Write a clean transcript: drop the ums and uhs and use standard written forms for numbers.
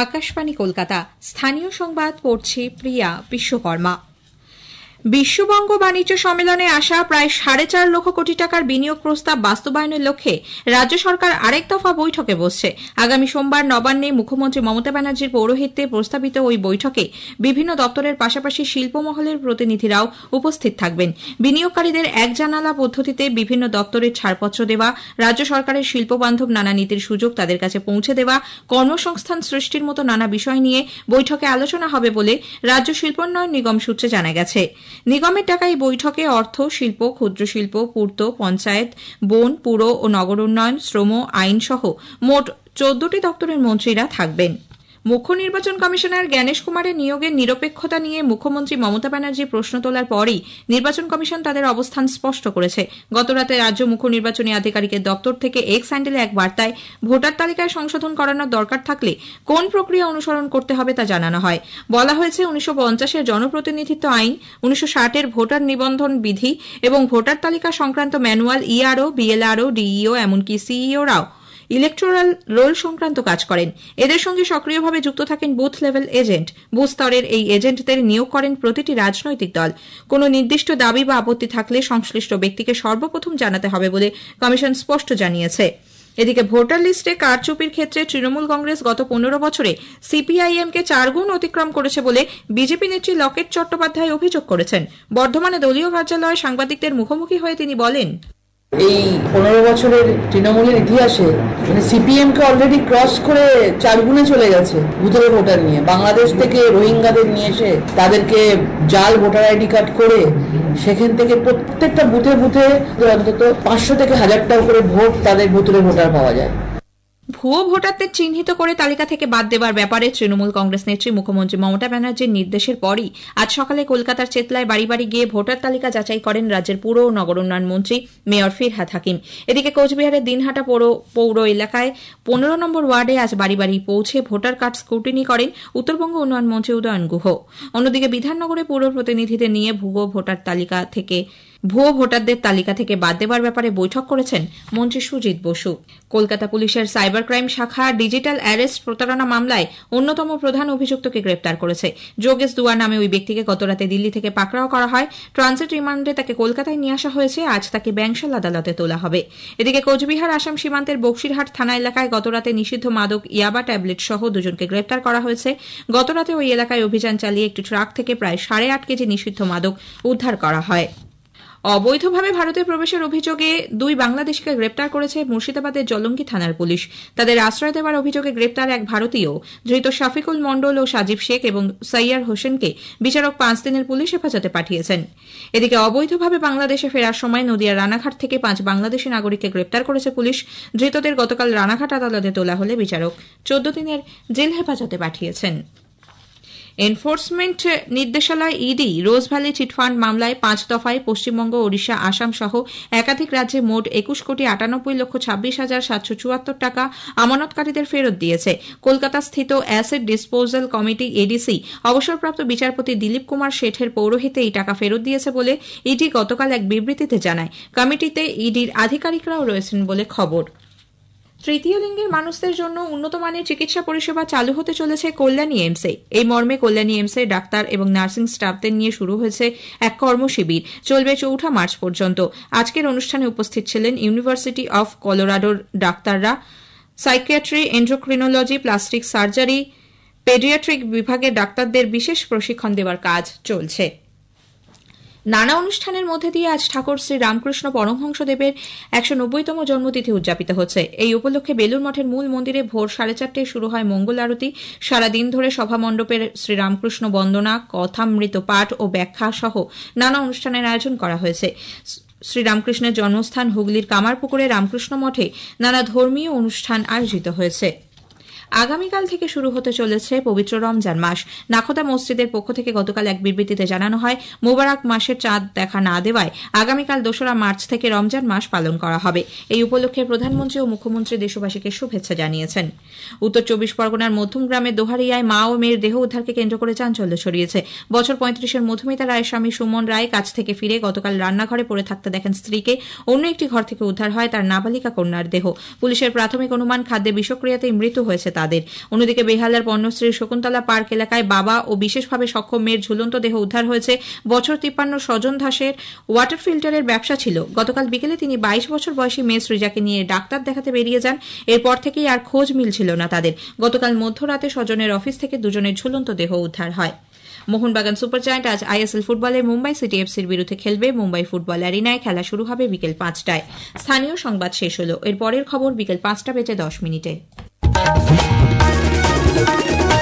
আকাশবাণী কলকাতা। স্থানীয় সংবাদ পড়ছে প্রিয়া বিশ্বকর্মা। বিশ্ববঙ্গ বাণিজ্য সম্মেলনে আসা প্রায় 4.5 লক্ষ কোটি টাকার বিনিয়োগ প্রস্তাব বাস্তবায়নের লক্ষ্যে রাজ্য সরকার আরেক দফা বৈঠকে বসছে। আগামী সোমবার নবান্নে মুখ্যমন্ত্রী মমতা ব্যানার্জির পৌরোহিত্যে প্রস্তাবিত ওই বৈঠকে বিভিন্ন দপ্তরের পাশাপাশি শিল্পমহলের প্রতিনিধিরাও উপস্থিত থাকবেন। বিনিয়োগকারীদের এক জানালা পদ্ধতিতে বিভিন্ন দপ্তরের ছাড়পত্র দেওয়া, রাজ্য সরকারের শিল্পবান্ধব নানা নীতির সুযোগ তাদের কাছে পৌঁছে দেওয়া, কর্মসংস্থান সৃষ্টির মতো নানা বিষয় নিয়ে বৈঠকে আলোচনা হবে বলে রাজ্য শিল্পোন্নয়ন নিগম সূত্রে জানা গেছে। নিগমের ডাকা এই বৈঠকে অর্থ, শিল্প, ক্ষুদ্র শিল্প, পূর্ত, পঞ্চায়েত, বন, পুর ও নগর উন্নয়ন, শ্রম, আইন সহ মোট 14টি দপ্তরের মন্ত্রীরা থাকবেন। মুখ্য নির্বাচন কমিশনার জ্ঞানেশ কুমারের নিয়োগের নিরপেক্ষতা নিয়ে মুখ্যমন্ত্রী মমতা ব্যানার্জি প্রশ্ন তোলার পরই নির্বাচন কমিশন তাদের অবস্থান স্পষ্ট করেছে। গতরাতে রাজ্য মুখ্য নির্বাচনী আধিকারিকের দপ্তর থেকে এক্স হ্যান্ডেলে এক বার্তায় ভোটার তালিকায় সংশোধন করানোর দরকার থাকলে কোন প্রক্রিয়া অনুসরণ করতে হবে তা জানানো হয়। বলা হয়েছে 1950-এর জনপ্রতিনিধিত্ব আইন, 1960-এর ভোটার নিবন্ধন বিধি এবং ভোটার তালিকা সংক্রান্ত ম্যানুয়াল ইআরও, বিএলআরও, ডিইও এমনকি সিইওরাও ইলেকটোরাল রোল সংক্রান্ত কাজ করেন। এদের সঙ্গে সক্রিয়ভাবে যুক্ত থাকেন বুথ লেভেল এজেন্ট। বুথ স্তরের এই এজেন্টদের নিয়োগ করেন প্রতিটি রাজনৈতিক দল। কোনো নির্দিষ্ট দাবি বা আপত্তি থাকলে সংশ্লিষ্ট ব্যক্তিকে সর্বপ্রথম জানাতে হবে বলে কমিশন স্পষ্ট জানিয়েছে। এদিকে ভোটার লিস্টে কারচুপির ক্ষেত্রে তৃণমূল কংগ্রেস গত 15 বছরে সিপিআইএমকে 4 গুণ অতিক্রম করেছে বলে বিজেপি নেত্রী লকেট চট্টোপাধ্যায় অভিযোগ করেছেন। বর্ধমানে দলীয় কার্যালয়ে সাংবাদিকদের মুখোমুখি হয়ে তিনি বলেন, এই 15 বছরের তৃণমূলের ইতিহাসে সিপিএম কে অলরেডি ক্রস করে 4 গুণে চলে গেছে বুথের ভোটার নিয়ে। বাংলাদেশ থেকে রোহিঙ্গাদের নিয়ে এসে তাদেরকে জাল ভোটার আইডি কার্ড করে সেখান থেকে প্রত্যেকটা বুথে বুথে অন্তত 500 থেকে 1000টা করে ভোট তাদের বুথের ভোটার পাওয়া যায়। ভুয়ো ভোটারদের চিহ্নিত করে তালিকা থেকে বাদ দেওয়ার ব্যাপারে তৃণমূল কংগ্রেস নেত্রী মুখ্যমন্ত্রী মমতা ব্যানার্জির নির্দেশের পরই আজ সকালে কলকাতার চেতলায় বাড়ি বাড়ি গিয়ে ভোটার তালিকা যাচাই করেন রাজ্যের পুর ও নগর উন্নয়ন মন্ত্রী মেয়র ফিরহাদ হাকিম। এদিকে কোচবিহারের দিনহাটা পৌর এলাকায় 15 নম্বর ওয়ার্ডে আজ বাড়ি বাড়ি পৌঁছে ভোটার কার্ড স্ক্রুটিনি করেন উত্তরবঙ্গ উন্নয়ন মন্ত্রী উদয়ন গুহ। অন্যদিকে বিধাননগরে পৌর প্রতিনিধিদের নিয়ে ভুয়ো ভোটারদের তালিকা থেকে বাদ দেওয়ার ব্যাপারে বৈঠক করেছেন মন্ত্রী সুজিত বসু। কলকাতা পুলিশের সাইবার ক্রাইম শাখা ডিজিটাল অ্যারেস্ট প্রতারণা মামলায় অন্যতম প্রধান অভিযুক্তকে গ্রেপ্তার করেছে। যোগেশ দুয়ার নামে ওই ব্যক্তিকে গতরাতে দিল্লি থেকে পাকড়াও করা হয়। ট্রানজিট রিমান্ডে তাকে কলকাতায় নিয়ে আসা হয়েছে। আজ তাকে ব্যাংশাল আদালতে তোলা হবে। এদিকে কোচবিহার আসাম সীমান্তের বক্সিরহাট থানা এলাকায় গতরাতে নিষিদ্ধ মাদক ইয়াবা ট্যাবলেট সহ 2 জনকে গ্রেপ্তার করা হয়েছে। গতরাতে ওই এলাকায় অভিযান চালিয়ে একটি ট্রাক থেকে প্রায় 8.5 কেজি নিষিদ্ধ মাদক উদ্ধার করা হয়। অবৈধভাবে ভারতে প্রবেশের অভিযোগে 2 বাংলাদেশিকে গ্রেপ্তার করেছে মুর্শিদাবাদের জলঙ্গি থানার পুলিশ। তাদের আশ্রয় দেওয়ার অভিযোগে গ্রেপ্তার এক ভারতীয় ধৃত শফিকুল মণ্ডল ও সাজিব শেখ এবং সৈয়ার হোসেনকে বিচারক 5 দিনের পুলিশ হেফাজতে পাঠিয়েছেন। এদিকে অবৈধভাবে বাংলাদেশে ফেরার সময় নদিয়ার রানাঘাট থেকে 5 বাংলাদেশি নাগরিককে গ্রেপ্তার করেছে পুলিশ। ধৃতদের গতকাল রানাঘাট আদালতে তোলা হলে বিচারক 14 দিনের জেল হেফাজতে পাঠিয়েছেন। এনফোর্সমেন্ট নির্দেশালয় ইডি রোজভ্যালি চিটফান্ড মামলায় 5 দফায় পশ্চিমবঙ্গ, ওড়িশা, আসাম সহ একাধিক রাজ্যে মোট 21,98,26,774 টাকা আমানতকারীদের ফেরত দিয়েছে। কলকাতা স্থিত অ্যাসেট ডিসপোজাল কমিটি এডিসি অবসরপ্রাপ্ত বিচারপতি দিলীপ কুমার শেঠের পৌরোহিত্যে এই টাকা ফেরত দিয়েছে বলে ইডি গতকাল এক বিবৃতিতে জানায়। কমিটিতে ইডির আধিকারিকরাও রয়েছেন বলে খবর। তৃতীয় লিঙ্গের মানুষদের জন্য উন্নত মানের চিকিৎসা পরিষেবা চালু হতে চলেছে কল্যাণী এইমসে। এই মর্মে কল্যাণী এইমসে ডাক্তার এবং নার্সিং স্টাফদের নিয়ে শুরু হয়েছে এক কর্মশিবির। চলবে 4 মার্চ পর্যন্ত। আজকের অনুষ্ঠানে উপস্থিত ছিলেন ইউনিভার্সিটি অফ কলোরাডোর ডাক্তাররা। Psychiatry, endocrinology, plastic surgery, paediatric বিভাগের ডাক্তারদের বিশেষ প্রশিক্ষণ দেওয়ার কাজ চলছে। নানা অনুষ্ঠানের মধ্যে দিয়ে আজ ঠাকুর শ্রী রামকৃষ্ণ পরমহংসদেবের 190তম জন্মতিথি উদযাপিত হচ্ছে। এই উপলক্ষে বেলুর মঠের মূল মন্দিরে ভোর 4:30টায় শুরু হয় মঙ্গল আরতি। সারাদিন ধরে সভামণ্ডপের শ্রীরামকৃষ্ণ বন্দনা, কথামৃত পাঠ ও ব্যাখ্যা সহ নানা অনুষ্ঠানের আয়োজন করা হয়েছে। শ্রীরামকৃষ্ণের জন্মস্থান হুগলির কামারপুকুরে রামকৃষ্ণ মঠে নানা ধর্মীয় অনুষ্ঠান আয়োজিত হয়েছে। আগামীকাল থেকে শুরু হতে চলেছে পবিত্র রমজান মাস। নাখোদা মসজিদের পক্ষ থেকে গতকাল এক বিবৃতিতে জানানো হয়, মোবারক মাসের চাঁদ দেখা না দেওয়ায় আগামীকাল 2রা মার্চ থেকে রমজান মাস পালন করা হবে। এই উপলক্ষে প্রধানমন্ত্রী ও মুখ্যমন্ত্রী দেশবাসীকে শুভেচ্ছা জানিয়েছেন। উত্তর 24 পরগনার মধ্যমগ্রামের দোহারিয়ায় মা ও মেয়ের দেহ উদ্ধারকে কেন্দ্র করে চাঞ্চল্য ছড়িয়েছে। বছর 35-এর মধুমিতা রায়ের স্বামী সুমন রায় কাজ থেকে ফিরে গতকাল রান্নাঘরে পড়ে থাকতে দেখেন স্ত্রীকে। অন্য একটি ঘর থেকে উদ্ধার হয় তার নাবালিকা কন্যার দেহ। পুলিশের প্রাথমিক অনুমান খাদ্যে বিষক্রিয়াতেই মৃত্যু হয়েছে তার। তাদের। অন্যদিকে বেহালার পণ্যশ্রীর শকুন্তলা পার্ক এলাকায় বাবা ও বিশেষভাবে সক্ষম মেয়ের ঝুলন্ত দেহ উদ্ধার হয়েছে। বছর 53 স্বজন দাসের ওয়াটার ফিল্টারের ব্যবসা ছিল। গতকাল বিকেলে তিনি 22 বছর বয়সী মেয়ে সৃজাকে নিয়ে ডাক্তার দেখাতে বেরিয়ে যান। এরপর থেকেই আর খোঁজ মিলছিল না তাদের। গতকাল মধ্যরাতে স্বজনের অফিস থেকে দুজনের ঝুলন্ত দেহ উদ্ধার হয়। মোহনবাগান সুপার জায়ান্ট আজ আইএসএল ফুটবলে মুম্বাই সিটি এফসির বিরুদ্ধে খেলবে। মুম্বাই ফুটবল অ্যারিনায় খেলা শুরু হবে বিকেল 5টায়। স্থানীয় সংবাদ শেষ হলো। এর পরের খবর বিকেল 5টা বেজে 10 মিনিটে।